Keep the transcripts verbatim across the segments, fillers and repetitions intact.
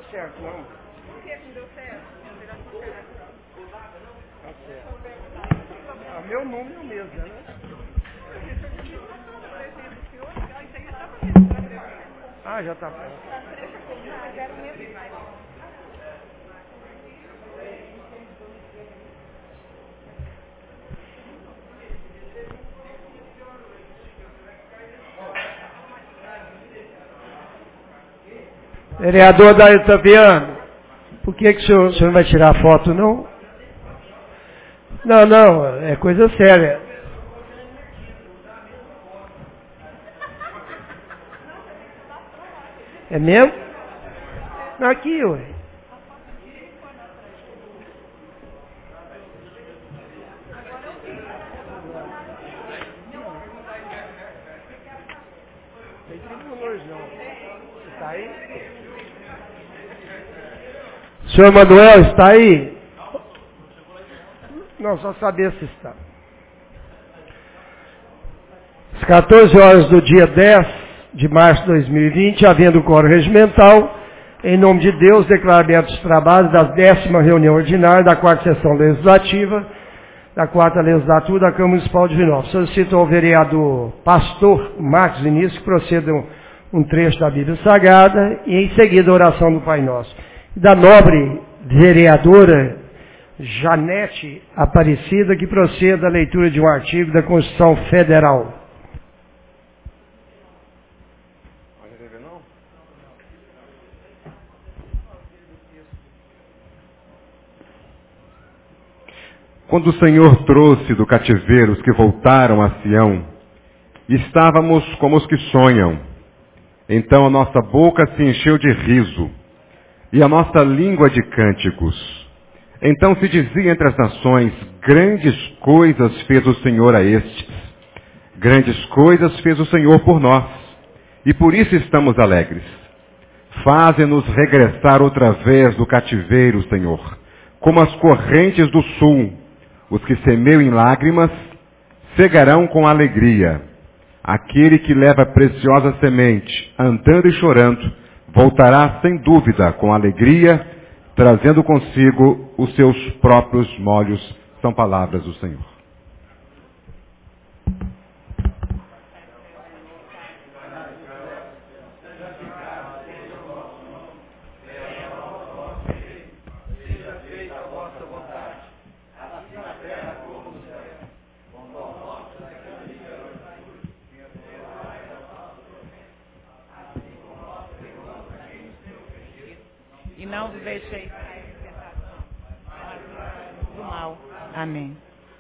certo, não. Por que não deu certo? Tá certo. Ah, meu número mesmo, né? Ah, já tá pronto. Vereador Dario Taviano, por que, que o, senhor, o senhor não vai tirar foto, não? Não, não, é coisa séria. É mesmo? Aqui, ué. Tem tribunais, não. Está aí? Senhor Manuel, está aí? Não, só saber se está. Às quatorze horas do dia dez de março de dois mil e vinte, havendo quórum regimental, em nome de Deus, declaro abertos os trabalhos da décima reunião ordinária da quarta sessão legislativa, da quarta legislatura da Câmara Municipal de Vinópolis. Solicito ao vereador pastor Marcos Vinícius que proceda um, um trecho da Bíblia Sagrada e em seguida a oração do Pai Nosso. E da nobre vereadora Janete Aparecida que proceda a leitura de um artigo da Constituição Federal. Quando o Senhor trouxe do cativeiro os que voltaram a Sião, estávamos como os que sonham. Então a nossa boca se encheu de riso, e a nossa língua de cânticos. Então se dizia entre as nações, grandes coisas fez o Senhor a estes. Grandes coisas fez o Senhor por nós, e por isso estamos alegres. Faze-nos regressar outra vez do cativeiro, Senhor, como as correntes do sul. Os que semeiam em lágrimas, cegarão com alegria. Aquele que leva preciosa semente, andando e chorando, voltará sem dúvida com alegria, trazendo consigo os seus próprios molhos. São palavras do Senhor. E não vos deixeis do mal. Amém.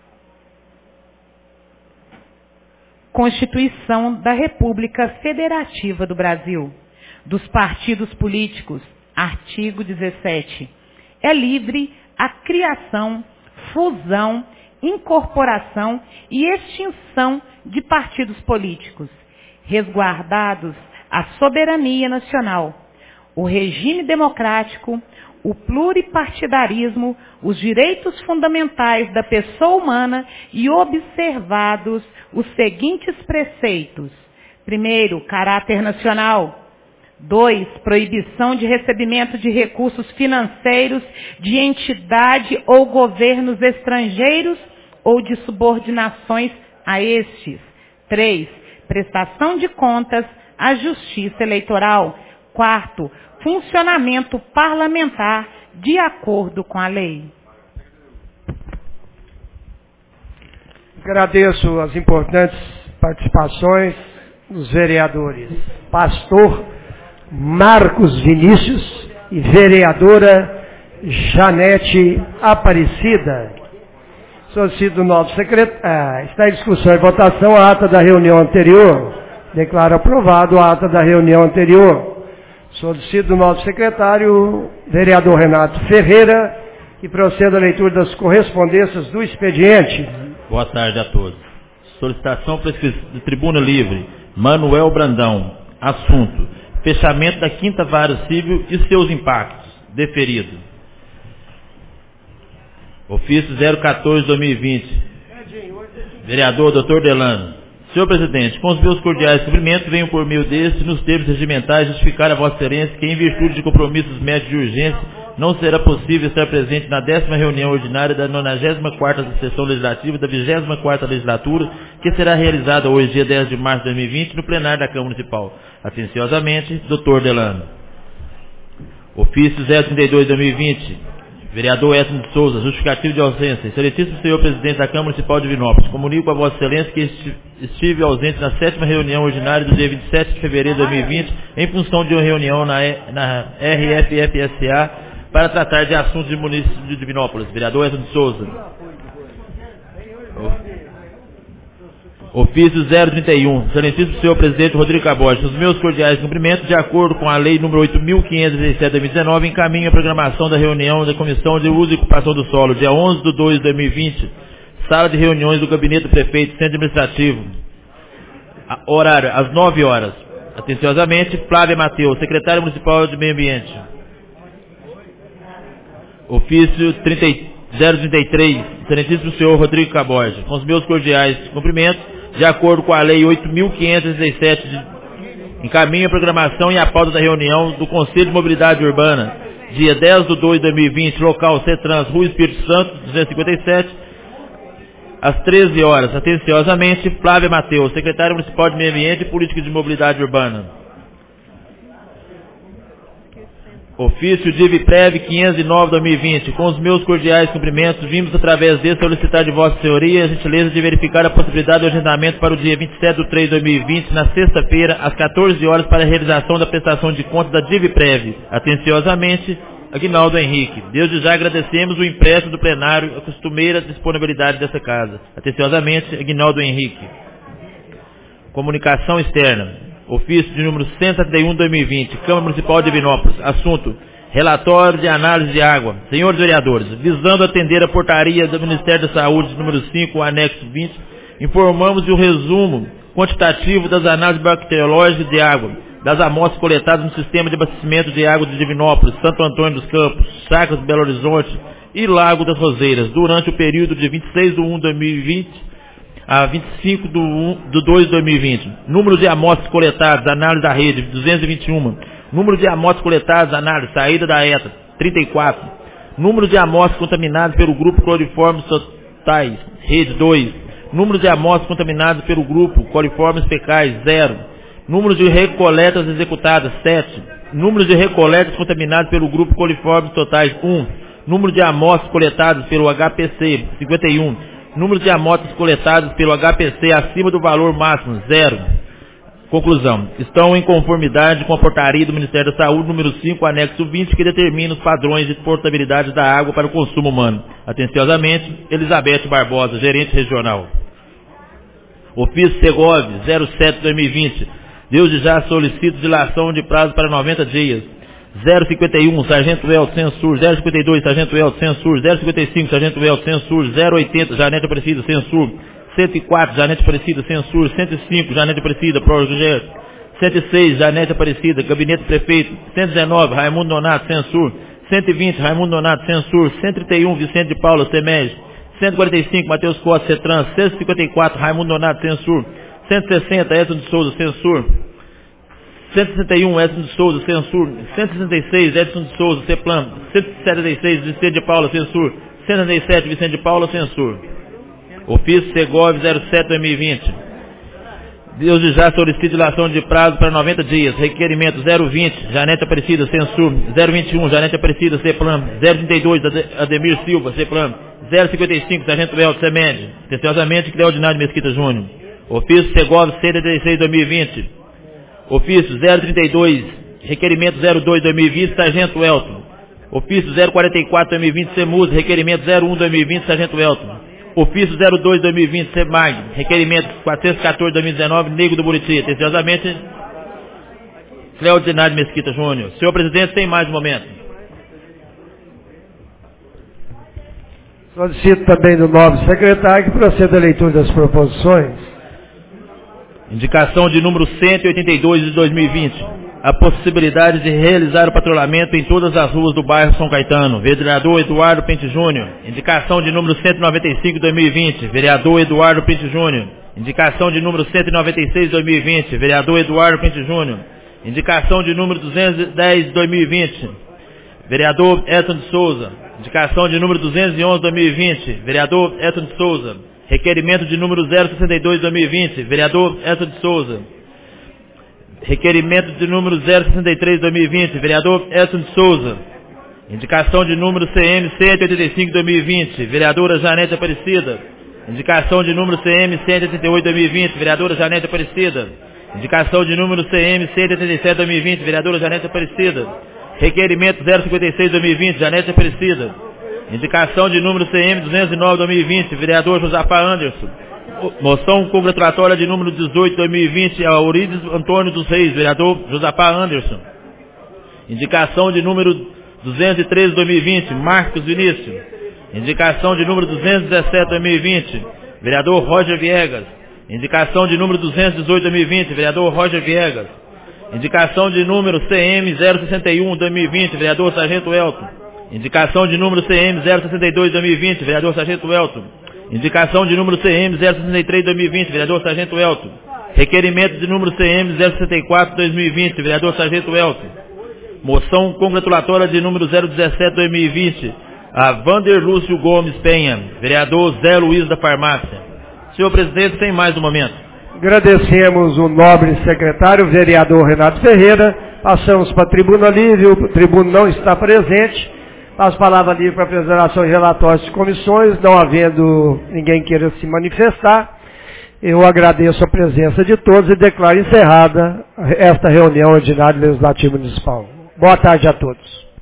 Constituição da República Federativa do Brasil. Dos partidos políticos. Artigo dezessete. É livre a criação, fusão, incorporação e extinção de partidos políticos, resguardados a soberania nacional, o regime democrático, o pluripartidarismo, os direitos fundamentais da pessoa humana e observados os seguintes preceitos. Primeiro, caráter nacional. Dois, proibição de recebimento de recursos financeiros de entidade ou governos estrangeiros ou de subordinações a estes. Três, prestação de contas à Justiça Eleitoral. Quarto, funcionamento parlamentar de acordo com a lei. Agradeço as importantes participações dos vereadores Pastor Marcos Vinícius e vereadora Janete Aparecida. Solicito o novo secretário. Ah, está em discussão e votação a ata da reunião anterior. Declaro aprovado a ata da reunião anterior. Solicito o novo secretário, vereador Renato Ferreira, que proceda à leitura das correspondências do expediente. Boa tarde a todos. Solicitação de tribuna livre, Manuel Brandão. Assunto, fechamento da quinta vara civil e seus impactos. Deferido. Ofício zero quatorze barra dois mil e vinte. Vereador doutor Delano. Senhor Presidente, com os meus cordiais cumprimentos, venho por meio deste, nos termos regimentais, justificar a Vossa Excelência que, em virtude de compromissos médicos de urgência, não será possível estar presente na décima reunião ordinária da nonagésima quarta sessão legislativa da vigésima quarta legislatura, que será realizada hoje, dia dez de março de dois mil e vinte, no plenário da Câmara Municipal. Atenciosamente, doutor Delano. Ofício zero trinta e dois de dois mil e vinte, vereador Edson de Souza, justificativo de ausência. Excelentíssimo senhor presidente da Câmara Municipal de Divinópolis, comunico a Vossa Excelência que estive ausente na sétima reunião ordinária do dia vinte e sete de fevereiro de dois mil e vinte, em função de uma reunião na, na R F F S A para tratar de assuntos de município de Divinópolis. Vereador Edson de Souza. Ofício zero trinta e um, excelentíssimo senhor presidente Rodrigo Cabote, os meus cordiais cumprimentos, de acordo com a lei número oito mil quinhentos e dezessete de dois mil e dezenove, encaminho a programação da reunião da Comissão de Uso e Ocupação do Solo, dia onze de dois de dois mil e vinte, sala de reuniões do Gabinete do Prefeito, Centro Administrativo, horário, às nove horas. Atenciosamente, Flávia Mateus, secretária municipal de Meio Ambiente. Ofício zero trinta e três, excelentíssimo senhor Rodrigo Cabote, com os meus cordiais cumprimentos, de acordo com a lei oito mil quinhentos e dezessete, de, encaminho a programação e a pauta da reunião do Conselho de Mobilidade Urbana, dia dez de dois de dois mil e vinte, local CETRANS, Rua Espírito Santo, duzentos e cinquenta e sete, às treze horas. Atenciosamente, Flávia Mateus, secretária municipal de Meio Ambiente e Política de Mobilidade Urbana. Ofício D I V Prev quinhentos e nove de dois mil e vinte, com os meus cordiais cumprimentos, vimos através desse solicitar de Vossa Senhoria a gentileza de verificar a possibilidade de agendamento para o dia vinte e sete de três de dois mil e vinte, na sexta-feira, às quatorze horas, para a realização da prestação de contas da D I V Prev. Atenciosamente, Aguinaldo Henrique. Desde já agradecemos o empréstimo do plenário, a costumeira disponibilidade dessa casa. Atenciosamente, Aguinaldo Henrique. Comunicação externa. Ofício de número cento e setenta e um de dois mil e vinte, Câmara Municipal de Divinópolis. Assunto: relatório de análise de água. Senhores vereadores, visando atender a portaria do Ministério da Saúde, número cinco, anexo vinte, informamos de um resumo quantitativo das análises bacteriológicas de água, das amostras coletadas no sistema de abastecimento de água de Divinópolis, Santo Antônio dos Campos, Chacras do Belo Horizonte e Lago das Roseiras, durante o período de vinte e seis de um de dois mil e vinte a vinte e cinco de dois de dois mil e vinte. Número de amostras coletadas, análise da rede, duzentos e vinte e um. Número de amostras coletadas, análise, saída da ETA, trinta e quatro. Número de amostras contaminadas pelo grupo coliformes totais, rede, dois. Número de amostras contaminadas pelo grupo coliformes fecais, zero. Número de recoletas executadas, sete. Número de recoletas contaminadas pelo grupo coliformes totais, um. Número de amostras coletadas pelo H P C, cinquenta e um. Número de amostras coletadas pelo H P C acima do valor máximo, zero. Conclusão. Estão em conformidade com a portaria do Ministério da Saúde, número cinco, anexo vinte, que determina os padrões de portabilidade da água para o consumo humano. Atenciosamente, Elizabeth Barbosa, gerente regional. Ofício Segov, zero sete de dois mil e vinte. Desde já solicito dilação de prazo para noventa dias. zero cinquenta e um, Sargento Elton, Censur. zero cinquenta e dois, Sargento Elton, Censur. zero cinquenta e cinco, Sargento Elton, Censur. zero oitenta, Janete Aparecida, Censur. cento e quatro, Janete Aparecida, Censur. cento e cinco, Janete Aparecida, Projeto. cento e seis, Janete Aparecida, Gabinete do Prefeito. cento e dezenove, Raimundo Donato, Censur. cento e vinte, Raimundo Donato, Censur. cento e trinta e um, Vicente de Paula, Semege. cento e quarenta e cinco, Matheus Costa, Cetrans. cento e cinquenta e quatro, Raimundo Donato, Censur. cento e sessenta, Edson de Souza, Censur. cento e sessenta e um, Edson de Souza, Censur. cento e sessenta e seis, Edson de Souza, Ceplan. cento e setenta e seis, Vicente de Paula, Censur. cento e setenta e sete, Vicente de Paula, Censur. Ofício Segov zero sete de dois mil e vinte. Desde já solicito dilação de prazo para noventa dias. Requerimento zero vinte, Janete Aparecida, Censur. zero vinte e um, Janete Aparecida, Ceplan. zero trinta e dois, Ademir Silva, Ceplan. zero cinquenta e cinco, Sargento Elton, Semende. Atenciosamente, Cleodinaldo Mesquita Júnior. Ofício Segov cento e setenta e seis de dois mil e vinte. Ofício zero trinta e dois, requerimento zero dois de dois mil e vinte, Sargento Elton. Ofício zero quarenta e quatro de dois mil e vinte, Semus, requerimento zero um de dois mil e vinte, Sargento Elton. Ofício zero dois de dois mil e vinte, Semag, requerimento quatrocentos e quatorze de dois mil e dezenove, Nego do Buriti. Atenciosamente, Cleodinaldo Mesquita Júnior. Senhor presidente, tem mais um momento. Solicito também do nobre secretário que proceda a leitura das proposições. Indicação de número cento e oitenta e dois de dois mil e vinte. a possibilidade de realizar o patrulhamento em todas as ruas do bairro São Caetano. Vereador Eduardo Pente Júnior. Indicação de número cento e noventa e cinco, dois mil e vinte. Vereador Eduardo Pente Júnior. Indicação de número cento e noventa e seis, dois mil e vinte. Vereador Eduardo Pente Júnior. Indicação de número duzentos e dez, dois mil e vinte. Vereador Edson de Souza. Indicação de número duzentos e onze, dois mil e vinte. Vereador Edson de Souza. Requerimento de número zero sessenta e dois, dois mil e vinte. Vereador Edson de Souza. Requerimento de número zero sessenta e três, dois mil e vinte. Vereador Edson de Souza. Indicação de número C M cento e oitenta e cinco, dois mil e vinte. Vereadora Janete Aparecida. Indicação de número C M cento e oitenta e oito, dois mil e vinte. Vereadora Janete Aparecida. Indicação de número C M cento e oitenta e sete, dois mil e vinte. Vereadora Janete Aparecida. Requerimento zero cinquenta e seis, dois mil e vinte. Janete Aparecida. Indicação de número C M duzentos e nove, dois mil e vinte. Vereador Josafá Anderson. Moção congratulatória de número dezoito, dois mil e vinte, a Eurides Antônio dos Reis, vereador Josafá Anderson. Indicação de número duzentos e treze, dois mil e vinte, Marcos Vinícius. Indicação de número duzentos e dezessete, dois mil e vinte, vereador Roger Viegas. Indicação de número duzentos e dezoito, dois mil e vinte, vereador Roger Viegas. Indicação de número C M zero sessenta e um, dois mil e vinte, vereador Sargento Elton. Indicação de número C M zero sessenta e dois, dois mil e vinte, vereador Sargento Elton. Indicação de número C M zero sessenta e três, dois mil e vinte, vereador Sargento Elton. Requerimento de número C M zero sessenta e quatro, dois mil e vinte, vereador Sargento Elton. Moção congratulatória de número zero dezessete, dois mil e vinte, a Vander Lúcio Gomes Penha, vereador Zé Luiz da Farmácia. Senhor presidente, sem mais um momento. Agradecemos o nobre secretário, vereador Renato Ferreira. Passamos para a tribuna livre, o tribuno não está presente. As palavras livres para apresentação e relatórios de comissões, não havendo ninguém queira se manifestar, eu agradeço a presença de todos e declaro encerrada esta reunião ordinária legislativa municipal. Boa tarde a todos.